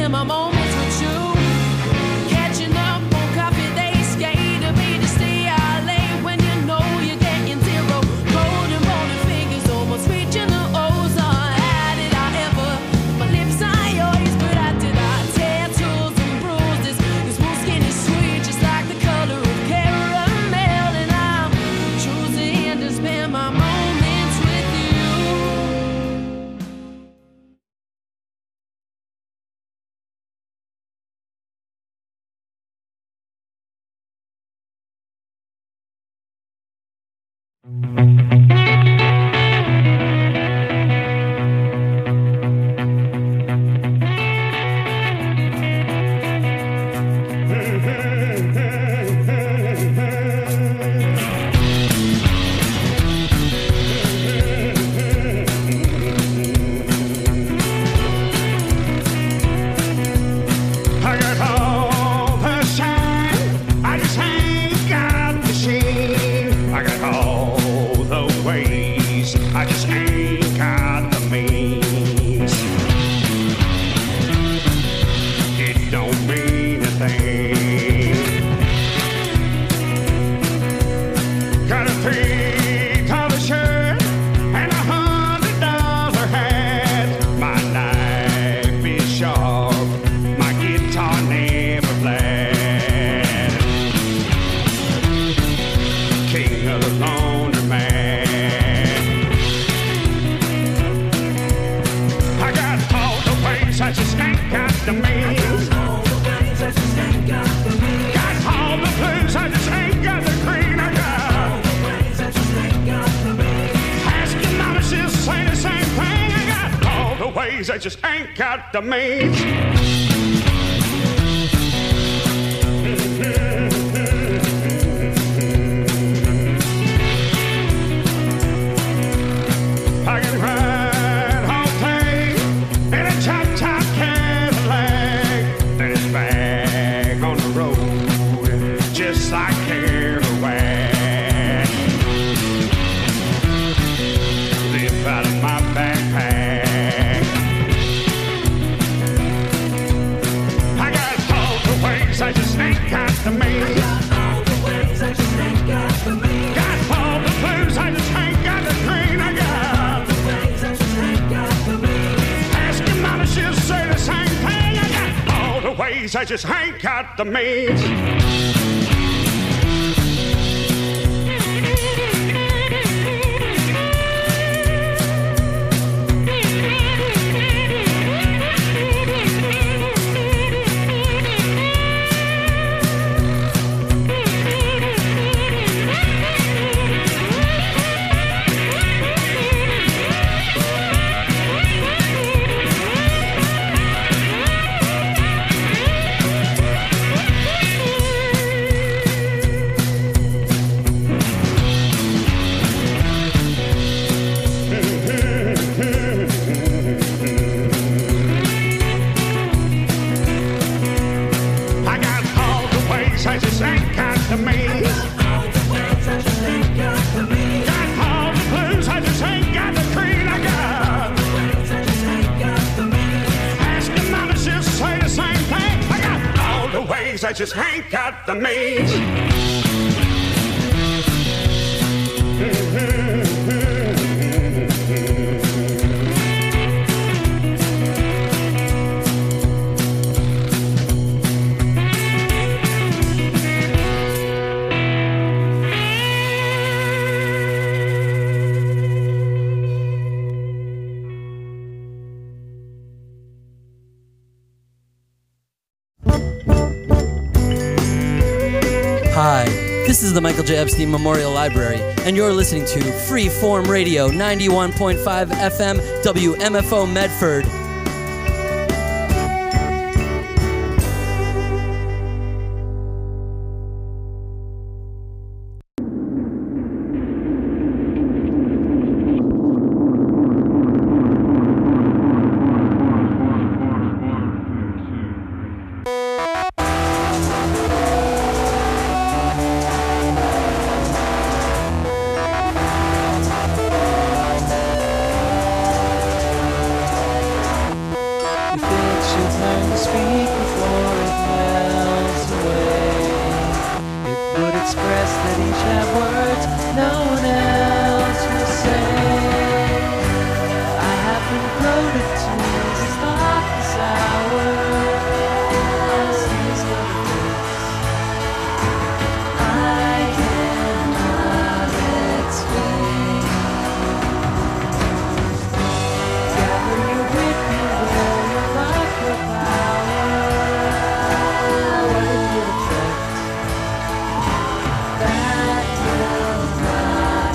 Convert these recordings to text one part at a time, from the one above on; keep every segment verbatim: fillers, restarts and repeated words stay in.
spend my moments with you. Catching up on coffee, they skate to me to stay out late when you know you're getting zero. Golden rolling fingers almost reaching the ozone. How did I ever? My lips are yours, but I did I tattoos and bruises. Your smooth skin is sweet, just like the color of caramel, and I'm choosing to spend my moments with you. I got all the shine, I just ain't got the sheen. I got all the ways, I just ain't got the means. It don't mean a thing. Got a three-color shirt and a hundred dollar hat. My knife is sharp, my guitar never flat. King of the laundromat. I got all the ways, I just ain't got the means. Got all the blues, I just ain't got the green. I got ask your mama, she'll say the same thing. I got all the ways, I just ain't got the means. I can ride all day in a chop-top Cadillac, then it's back on the road, just like Kerouac. Live out of my backpack. I got all the ways, I just ain't got the means. Got all the blues, I just ain't got the green. I got ask your mama, she'll say the same thing. I got all the ways, I just ain't got the means. I got all the ways, I just ain't got the means. Got all the blues, I just ain't got the green. I got ask your mama, she'll say the same thing. I got all the ways, I just ain't got the means. Hi, this is the Michael J. Epstein Memorial Library, and you're listening to Freeform Radio ninety-one point five F M W M F O Medford. tongue speak before it melts away. It would express that each have words no one else will say. I have been floated to this thoughtless hour. As these other things I cannot explain. Gather your wit, your will, your life, your power. What it will affect, that will not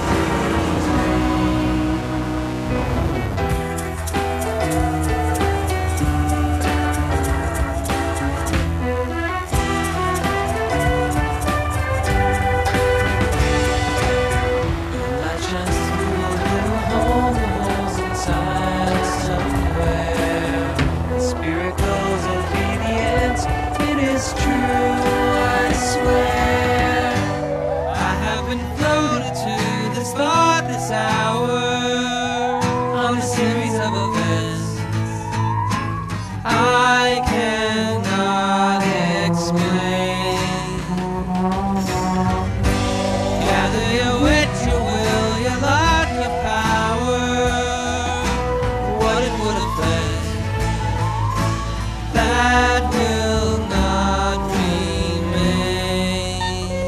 I just feel you hold the holes inside somewhere. The spirit goes obedience, it is true, I swear. I have been floated to this thought, this hour, on a series of events I cannot explain. Gather your wit, your will, your life, your power. What it would affect, that will not remain.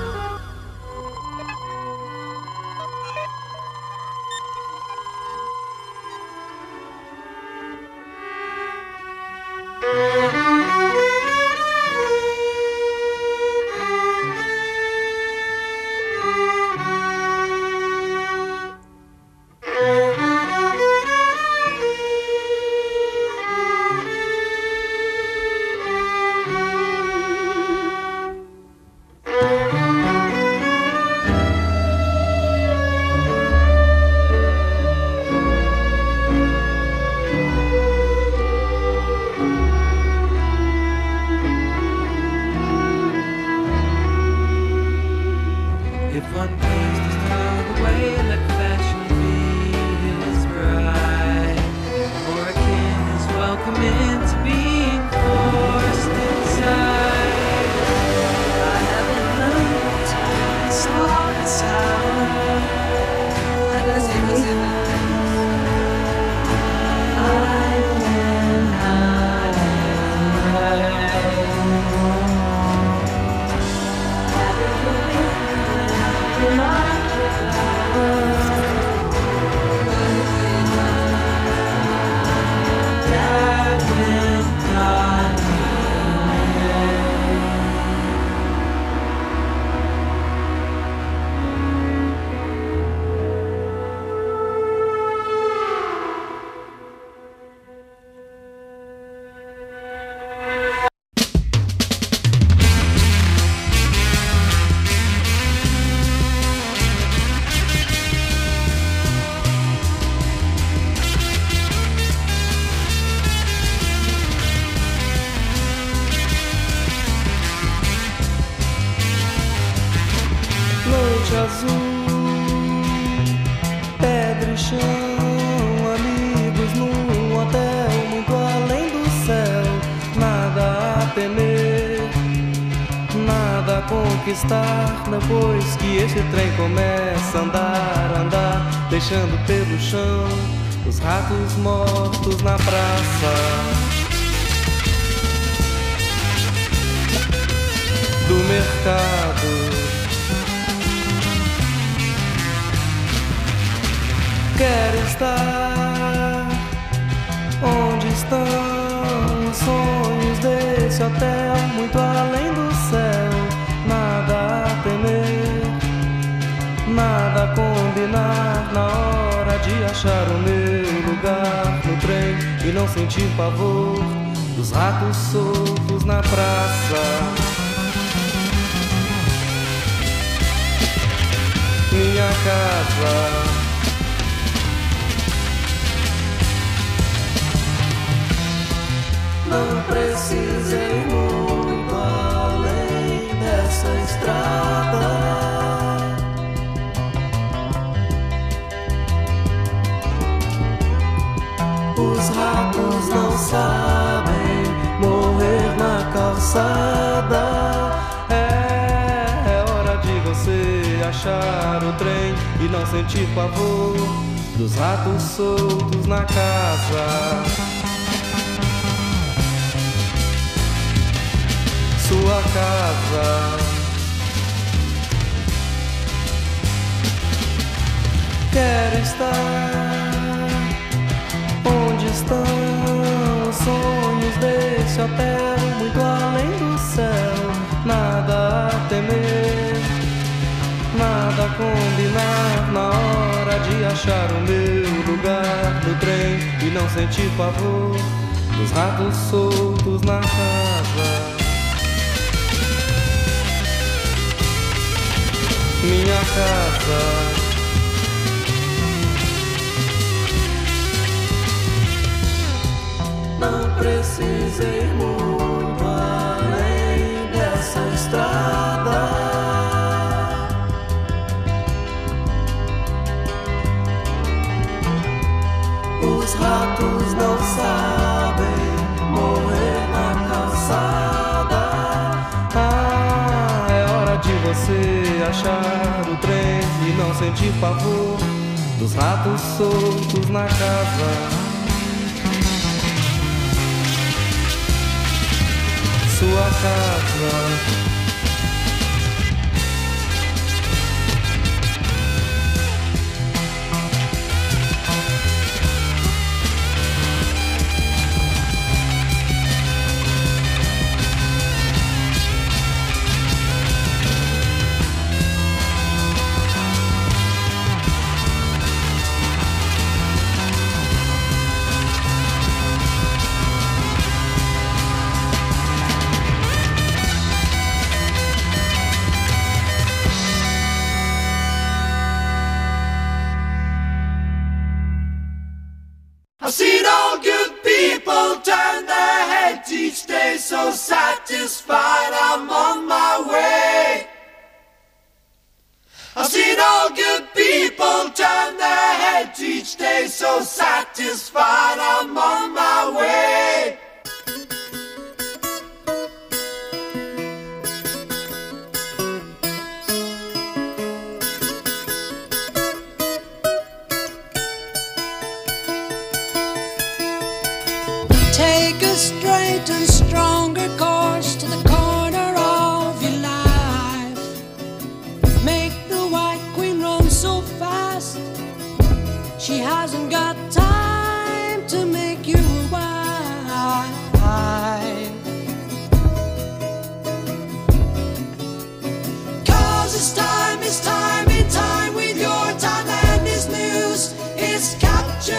If one pays to turn away, let fashion be his bride. For a king is welcome into being forced inside. I have been learned to stop this hour. I cannot Noite azul, pedra e chão, amigos num hotel muito além do céu. Nada a temer, nada a conquistar. Depois que este trem começa a andar, andar, deixando pelo chão os ratos mortos na praça. Do mercado, quero estar onde estão os sonhos desse hotel, muito além do céu. Nada a temer, nada a combinar, na hora de achar o meu lugar no trem e não sentir pavor dos ratos soltos na praça. Minha casa, não precisei muito além dessa estrada. Os ratos não sabem achar o trem e não sentir pavor dos ratos soltos na casa. Sua casa. Quero estar onde estão os sonhos desse hotel, muito além do céu. Nada a temer, nada a combinar, na hora de achar o meu lugar no trem e não sentir pavor dos ratos soltos na casa. Minha casa. Não precisei muito além dessa estrada. Os ratos não sabem morrer na calçada. Ah, é hora de você achar o trem e não sentir pavor dos ratos soltos na casa. Sua casa. I've seen all good people turn their heads each day, so satisfied I'm on my way. I've seen all good people turn their heads each day, so satisfied I'm on my way. Take a straight and stronger course to the corner of your life. Make the White Queen run so fast, she hasn't got time to make you a wife. 'Cause it's time, it's time, in time with your time, and this news is captured.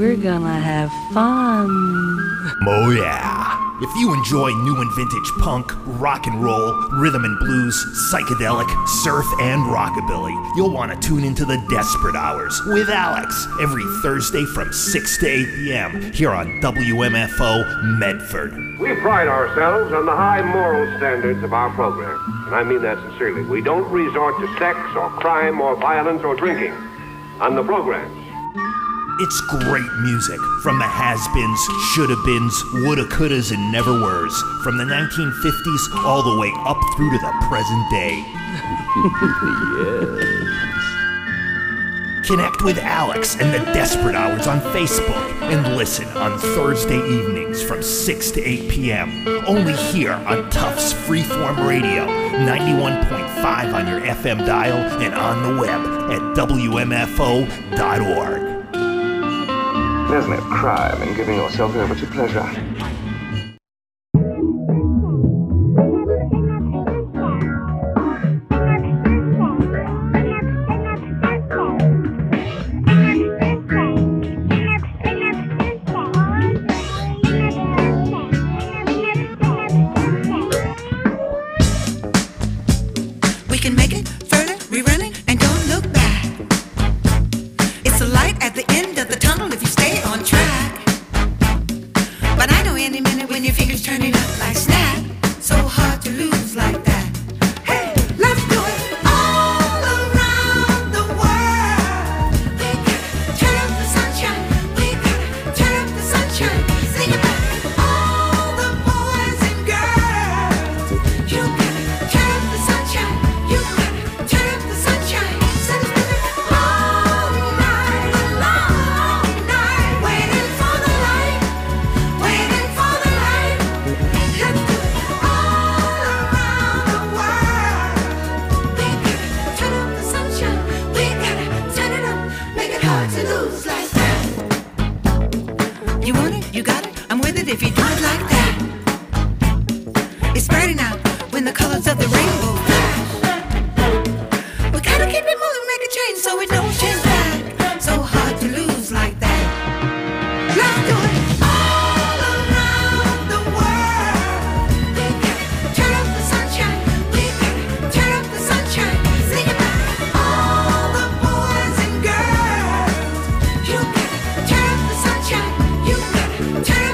we're gonna have fun. Oh yeah. If you enjoy new and vintage punk, rock and roll, rhythm and blues, psychedelic, surf, and rockabilly, you'll want to tune into the Desperate Hours with Alex every Thursday from six to eight p.m. here on W M F O Medford. We pride ourselves on the high moral standards of our program, and I mean that sincerely. We don't resort to sex or crime or violence or drinking on the programs. It's great music from the has-beens, shoulda-beens, woulda-couldas, and never-weres, from the nineteen fifties all the way up through to the present day. Yes. Connect with Alex and the Desperate Hours on Facebook and listen on Thursday evenings from six to eight p.m. only here on Tufts Freeform Radio, ninety-one point five on your F M dial and on the web at W M F O dot org. There's no crime in giving yourself over to pleasure. We can make it further, rerunning, and don't look back. It's a light at the end of the tunnel if you stay on track. But I know any minute when your fingers turning up like snap, so hard to lose like that. Hey, let's do it all around the world. We gotta turn up the sunshine. We gotta turn up the sunshine. Sing about all the boys and girls. You gotta turn up the sunshine. You gotta turn up the sunshine. Send it all night long night, waiting for the light, waiting for the light. Let's do it all around the world. We gotta turn up the sunshine. We gotta turn it up, make it hard to lose like that. You want it, you got it. I'm with it if you do it like that. It's brighter now when the colors of the rainbow flash. We gotta keep it moving, make a change so it don't change back. So hard to lose like that. Let's do it all around the world. We gotta turn up the sunshine. We gotta turn up the sunshine. Sing about all the boys and girls. You gotta turn up the sunshine. You gotta turn up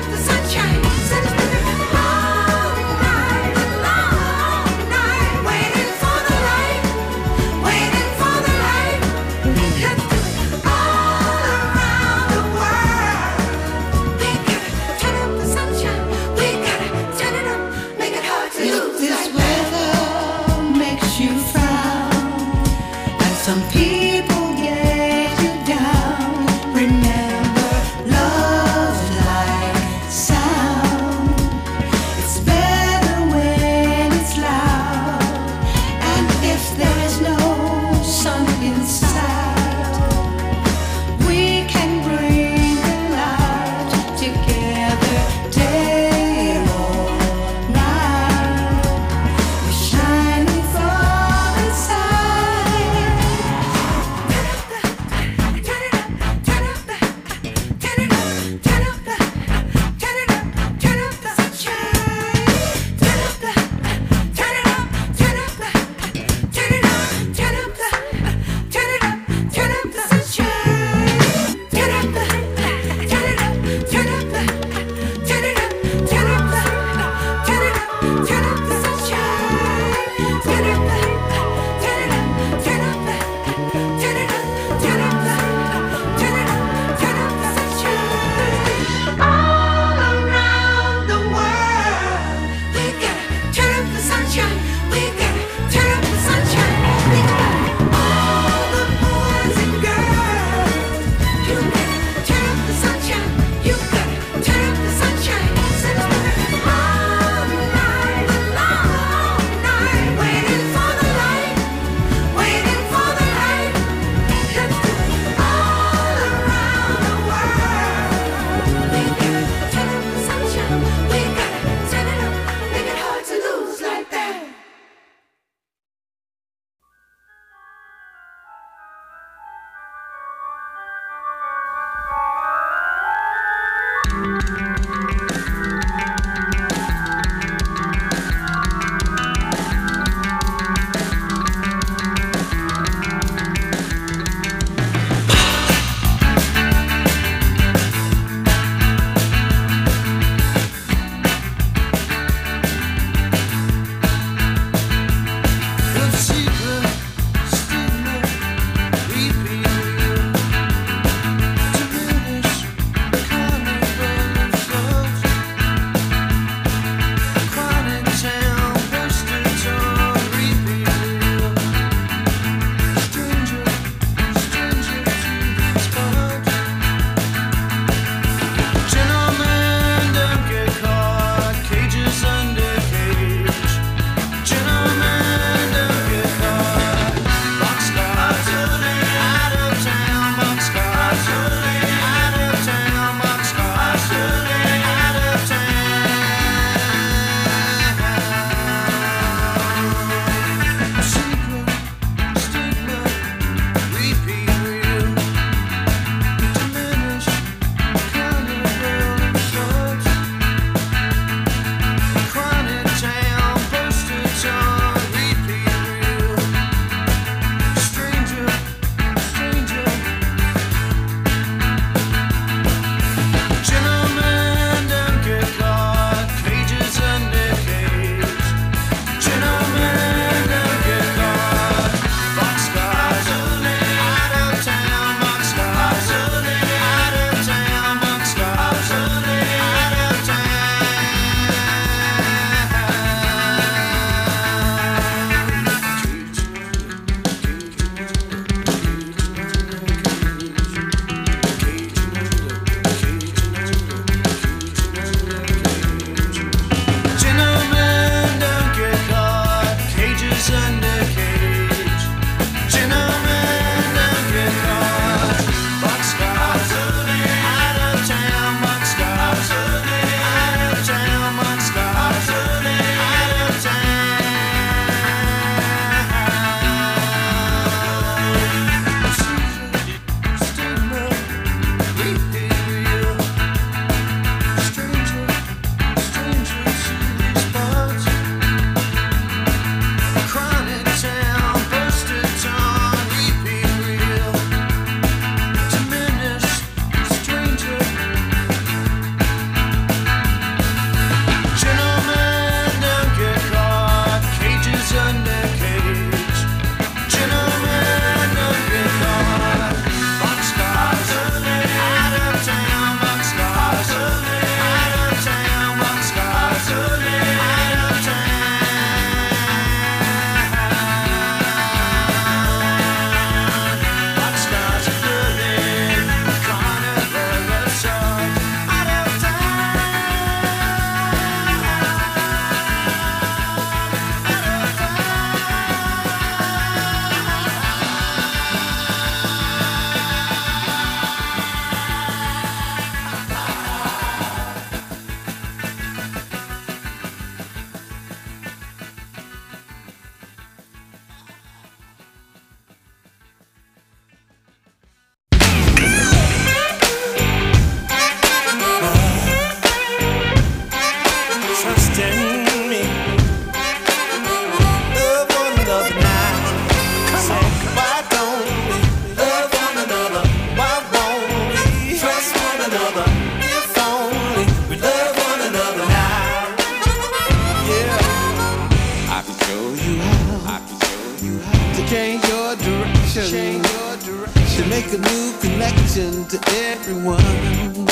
attention to everyone.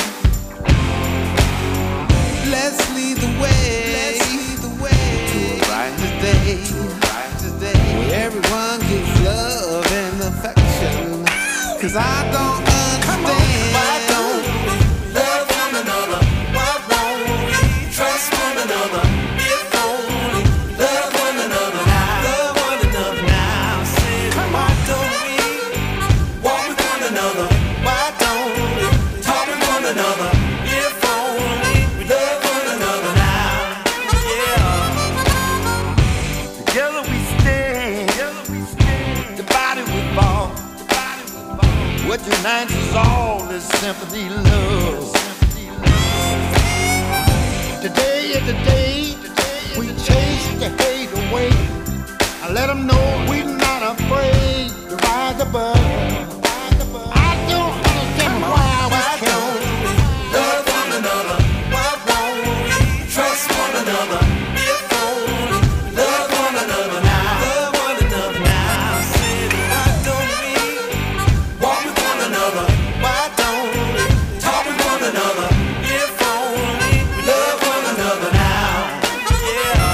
Let's lead the way, Let's lead the way to a brighter day, to a brighter day where everyone gets love and affection. Cause I don't understand why don't we love one another? Why won't we trust one another? If only love one another now, love one another now. Say why don't we walk with one another? Why don't we talk with one another? If only we love one another now. Yeah. Together we stand, together we stand. Divided we fall. What unites us all is sympathy, love. Today is the day we chase the hate away. I let them know we're not afraid to rise above. I don't understand why we can't love one another. Why won't we trust one another? If only love one another now. Love one another now. Say why don't we walk with one another? Why don't we talk with one another? If only we love one another now. Yeah.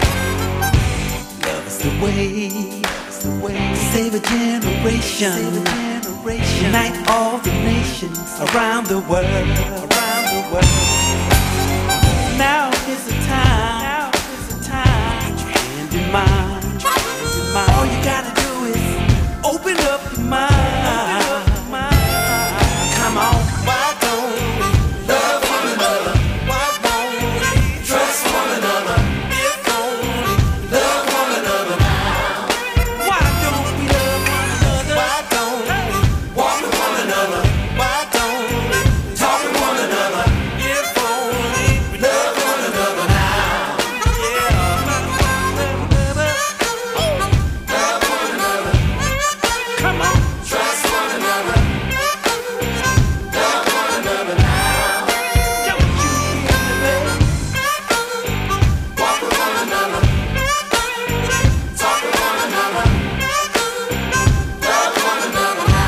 Love is the way, it's the way to save a generation, save a generation. Unite all the nations around the world, around the world. Now is the time, now is the time. Put your hand in mine, put your hand in mine. All you gotta do is open up your mind. Come on, why don't we love one another? Why won't we trust one another? If only love one another now. Why don't we love one another? Why don't we walk with one another? Why don't we talk with one another? If only we love one another now. Yeah. Love one another. Come on, trust one another. Love one another now. Don't you hear me, baby? Walk with one another. Talk with one another. Love one another now.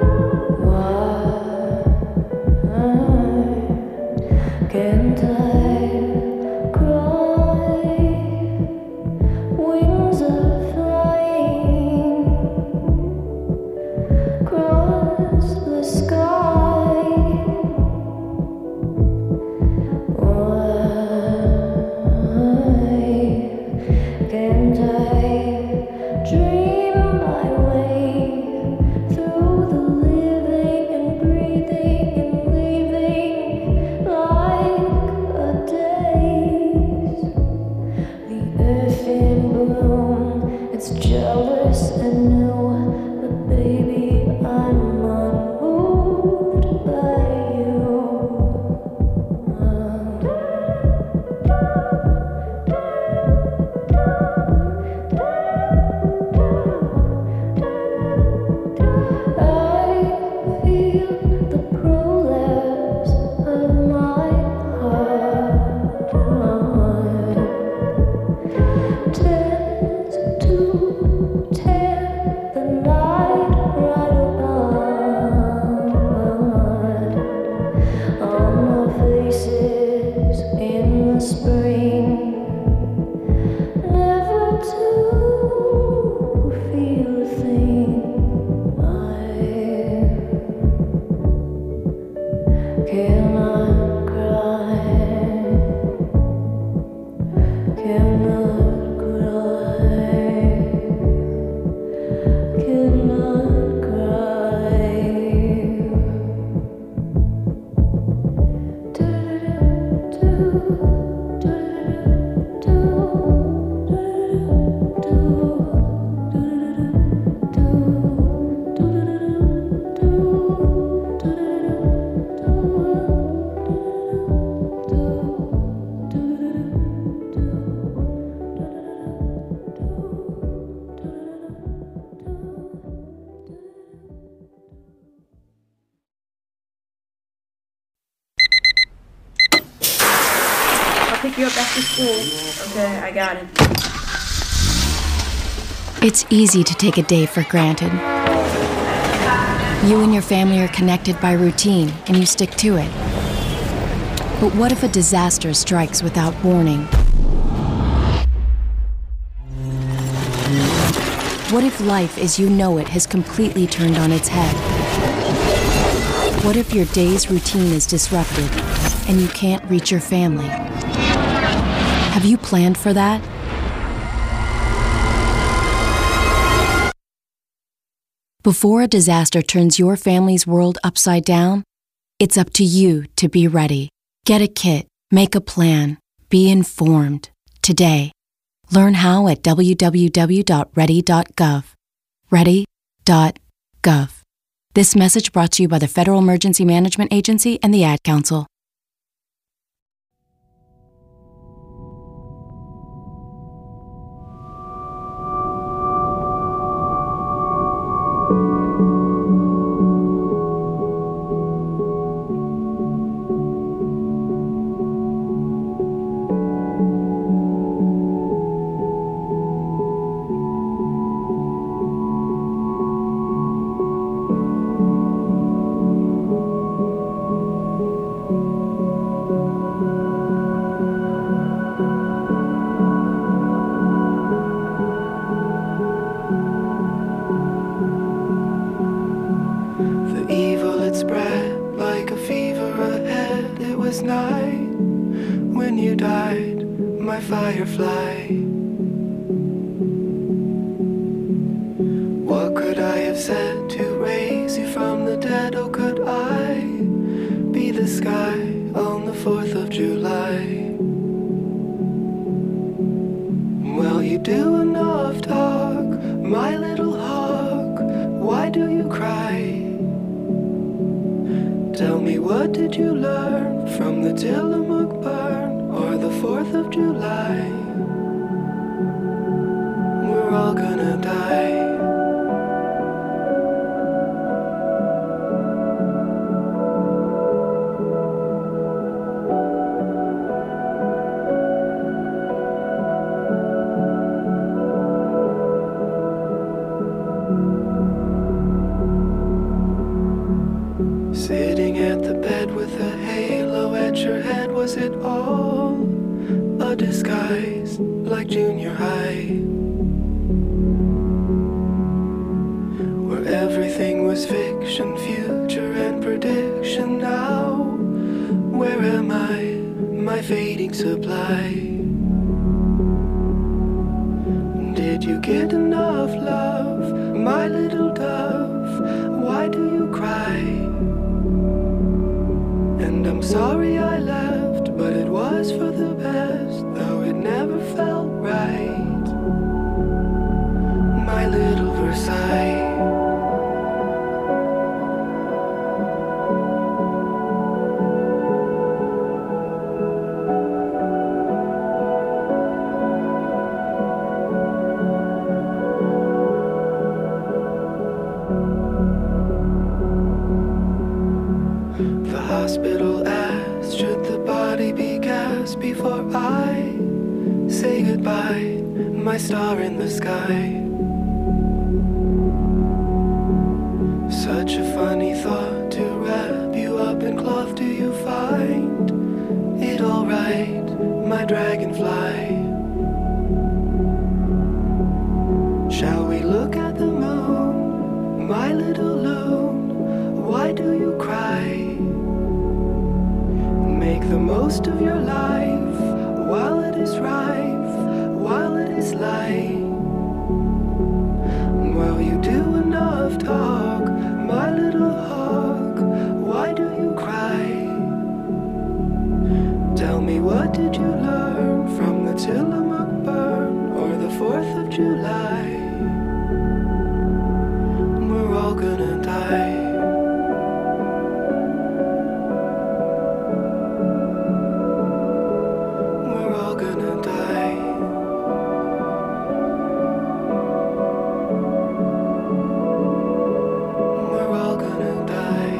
Can't I Pick you up after school. Okay, I got it. It's easy to take a day for granted. You and your family are connected by routine, and you stick to it. But what if a disaster strikes without warning? What if life as you know it has completely turned on its head? What if your day's routine is disrupted and you can't reach your family? Have you planned for that? Before a disaster turns your family's world upside down, it's up to you to be ready. Get a kit, make a plan, be informed. Today. Learn how at w w w dot ready dot gov. ready dot gov. This message brought to you by the Federal Emergency Management Agency and the Ad Council. Firefly. What could I have said to raise you from the dead? Oh, could I be the sky on the fourth of July? Well, you do enough talk, my little hawk. Why do you cry? Tell me, what did you learn from the Tillamook burn or the fourth of July? We're all gonna die. Sitting at the bed with a halo at your head, was it all a disguise like junior high? Where everything was fiction, future and prediction. Now, where am I, my fading supply? Did you get enough love, my little dove? Why do you cry? And I'm sorry I left, but it was for the best, though it never felt right. My little Versailles. The hospital asked, should the body be gassed before I say goodbye, my star in the sky? Such a funny thought to wrap you up in cloth. Do you find it alright, my dragonfly? Shall we look at the moon, my little loon? Why do you cry? Make the most of your life while it is rife, while it is light. Well, you do enough talk, my little hawk. Why do you cry? Tell me, what did you learn from the Tillamook burn or the fourth of July? We're all gonna die. We're all gonna die. We're all gonna die.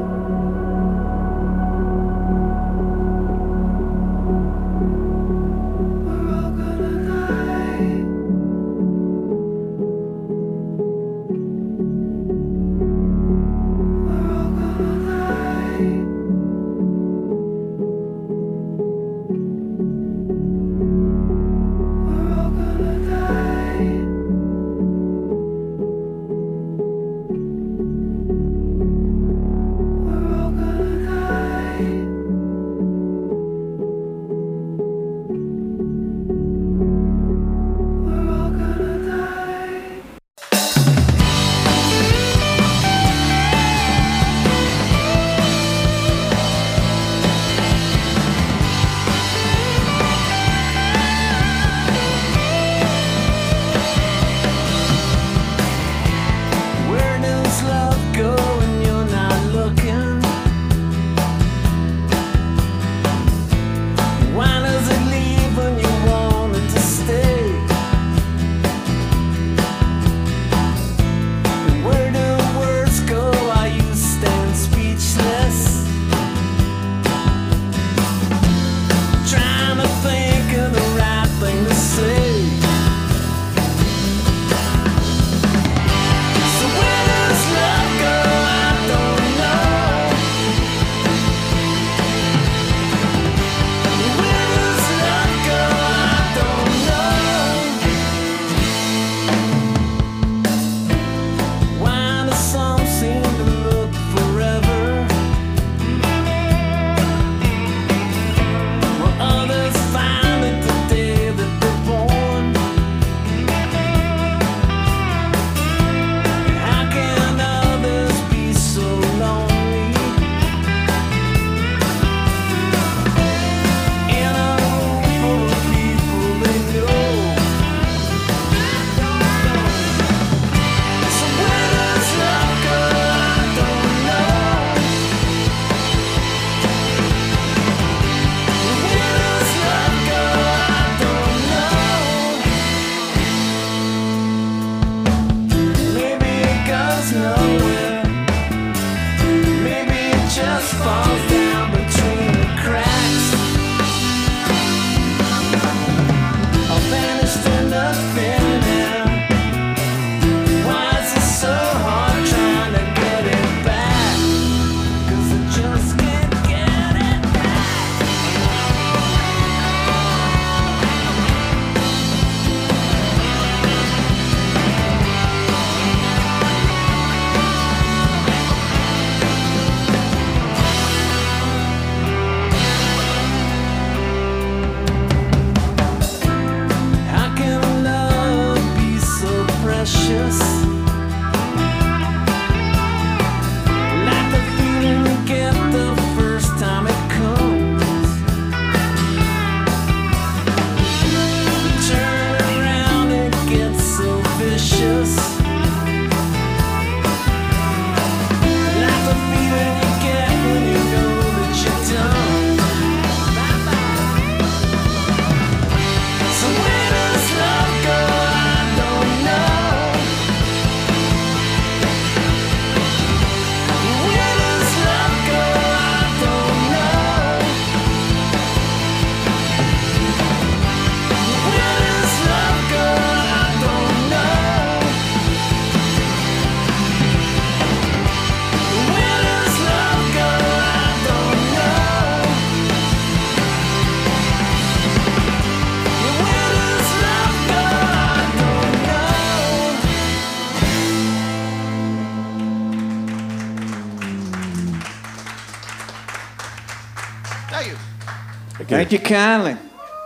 Thank you kindly.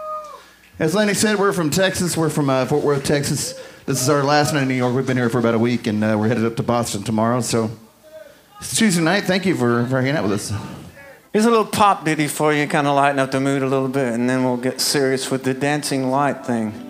As Lenny said, we're from Texas. We're from uh, Fort Worth, Texas. This is our last night in New York. We've been here for about a week, and uh, we're headed up to Boston tomorrow. So it's Tuesday night. Thank you for, for hanging out with us. Here's a little pop ditty for you, kind of lighten up the mood a little bit, and then we'll get serious with the dancing light thing.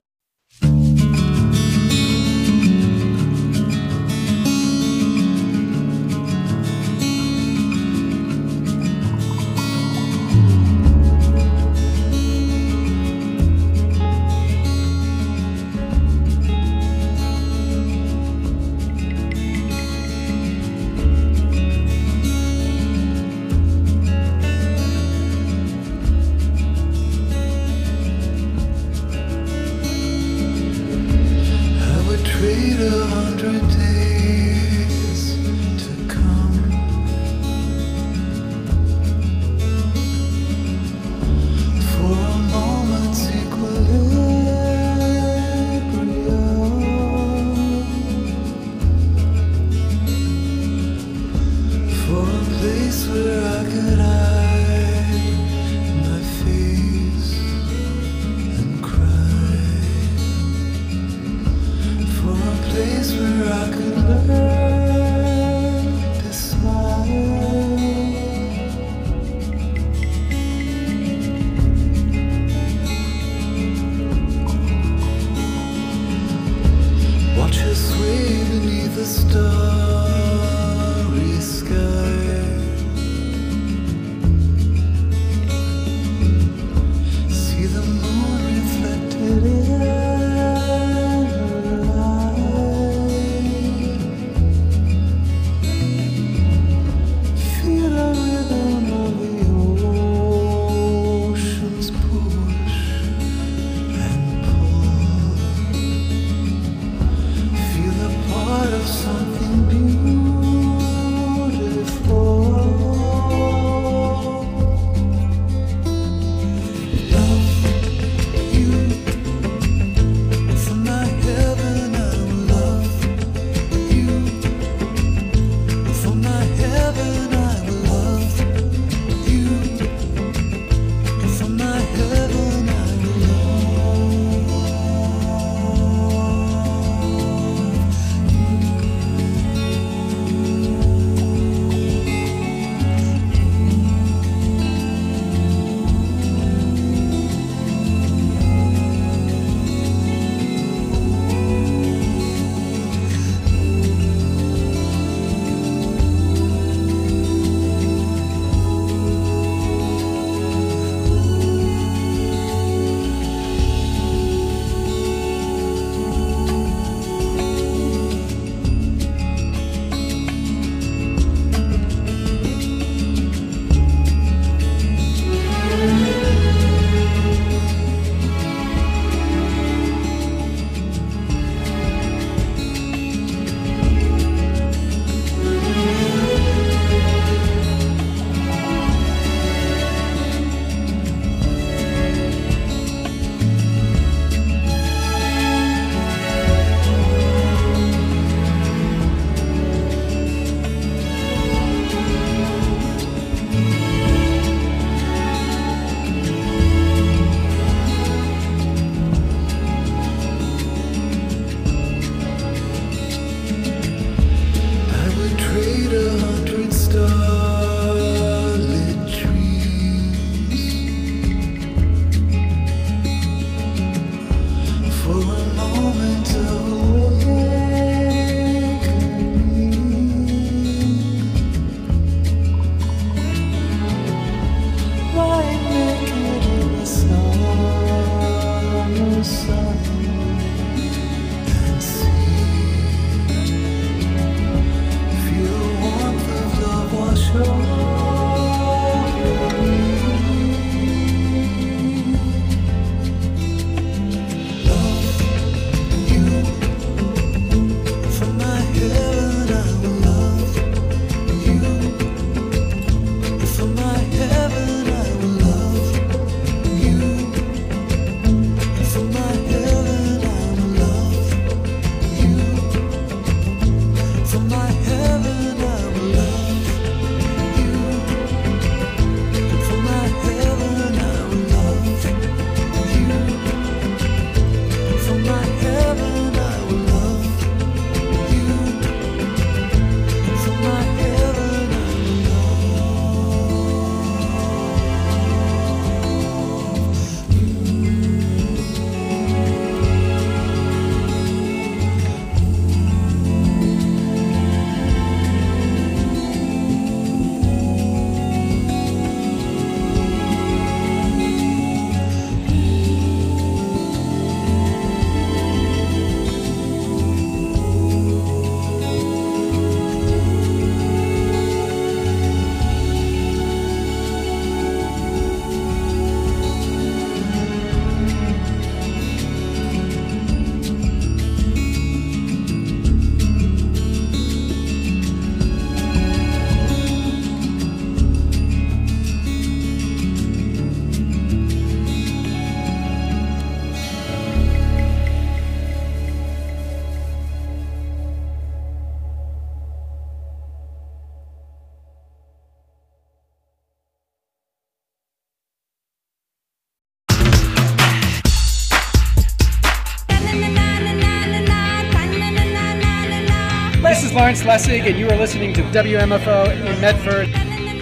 Lawrence Lessig, and you are listening to W M F O in Medford.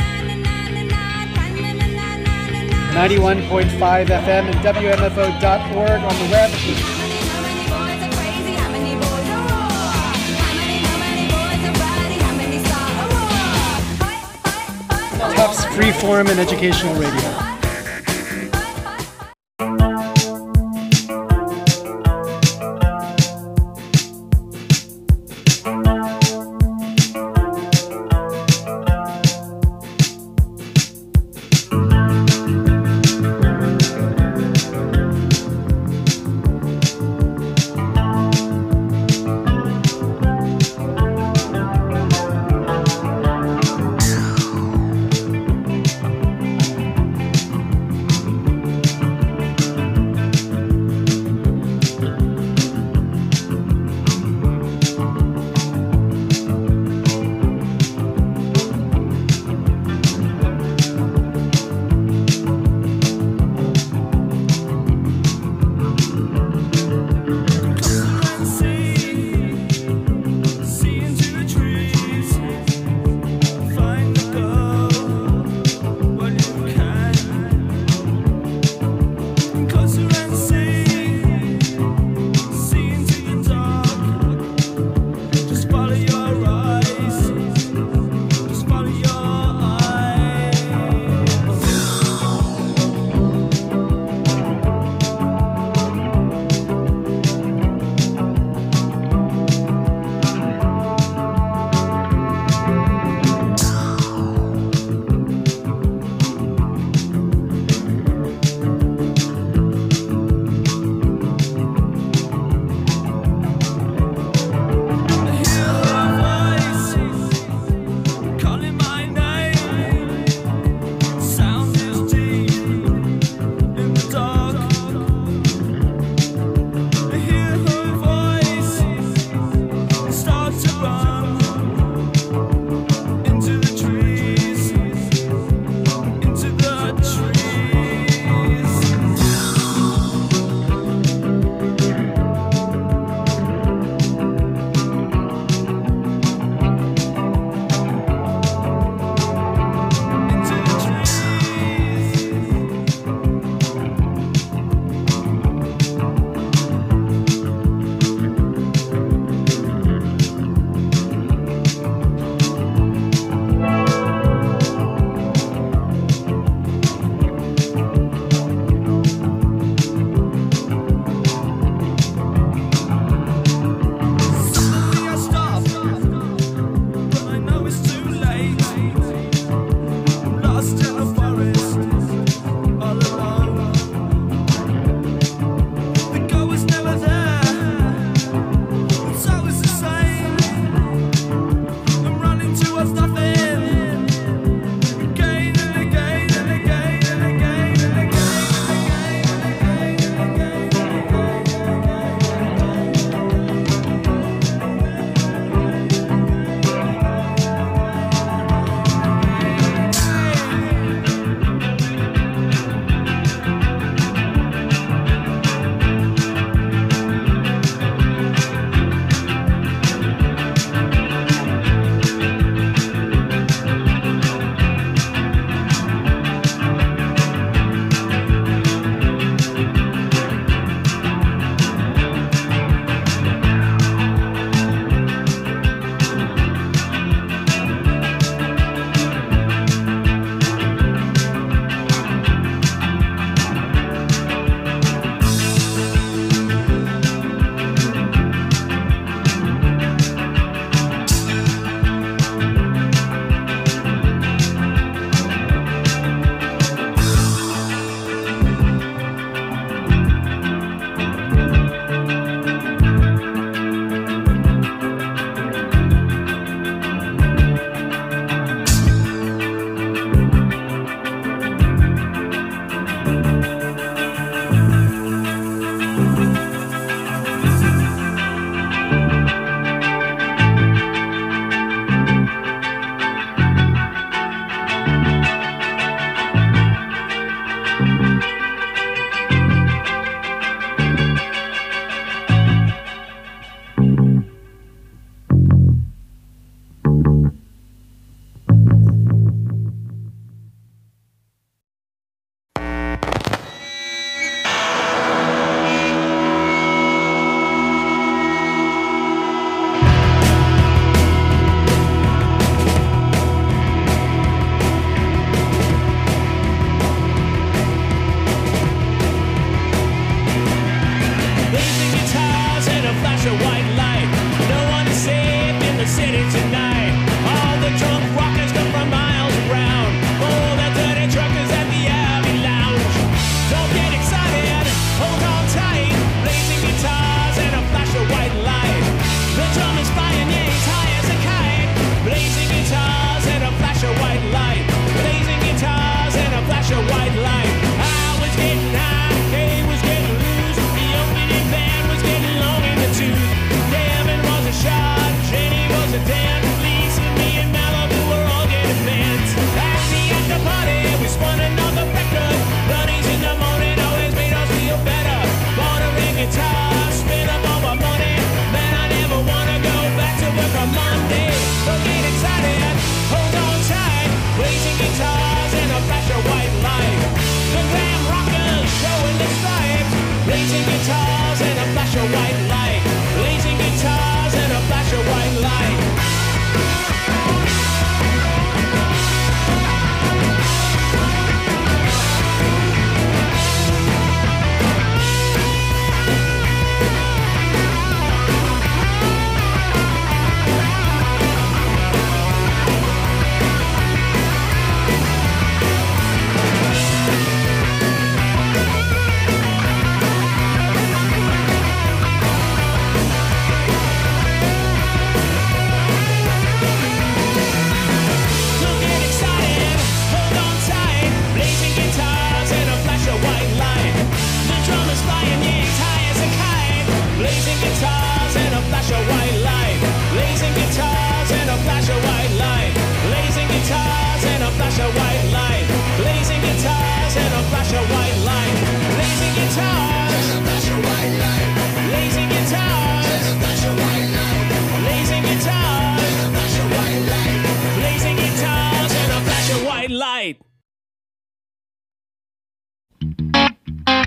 ninety-one point five F M and W M F O dot org on the web. Tufts Freeform and Educational Radio.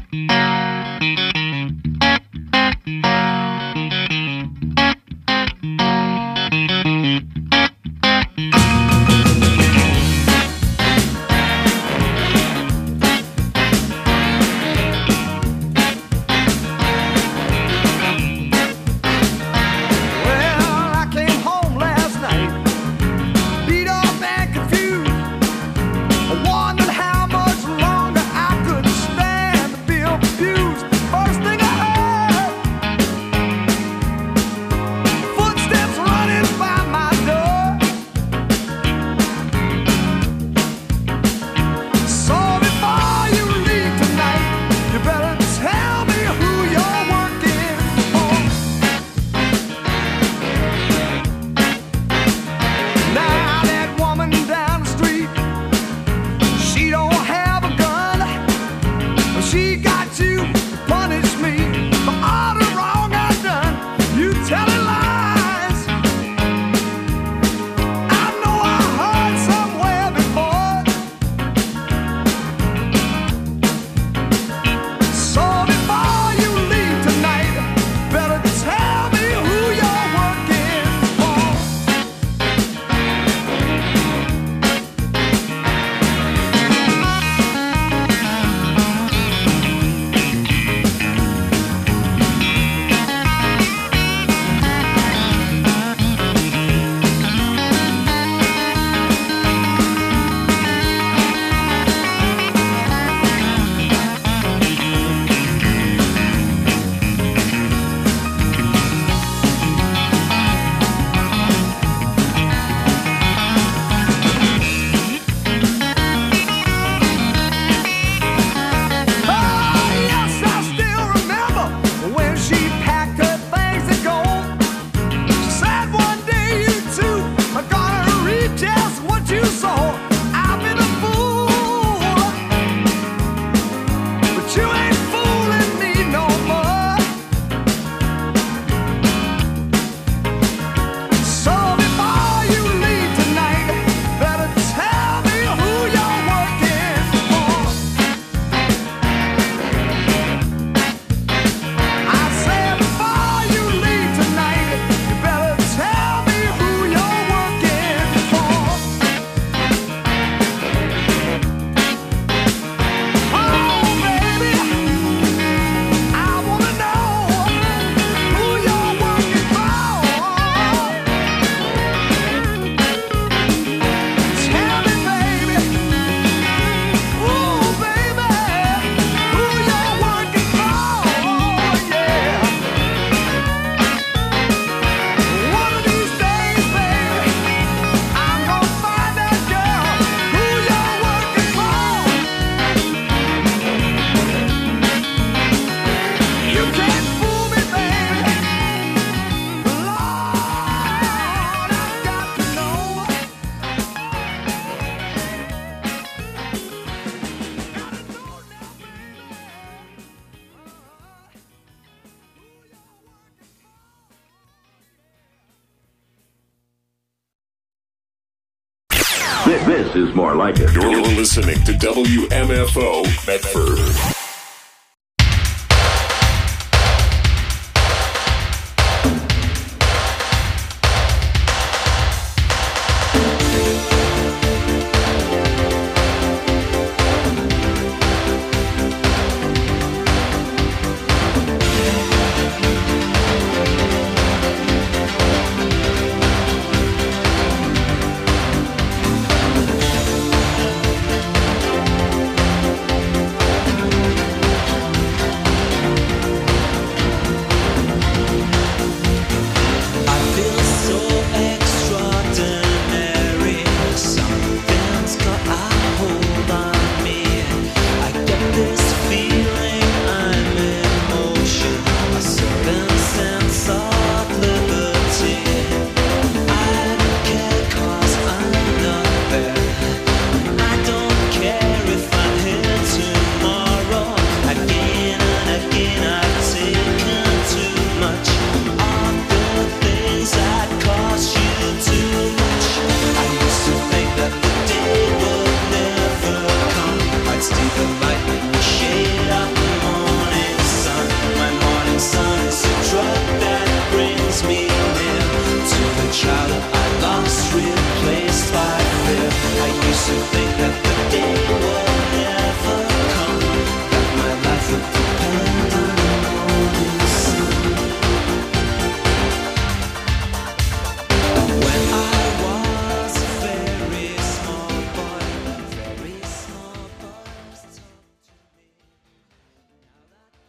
This is more like it. You're listening to W M F O Medford.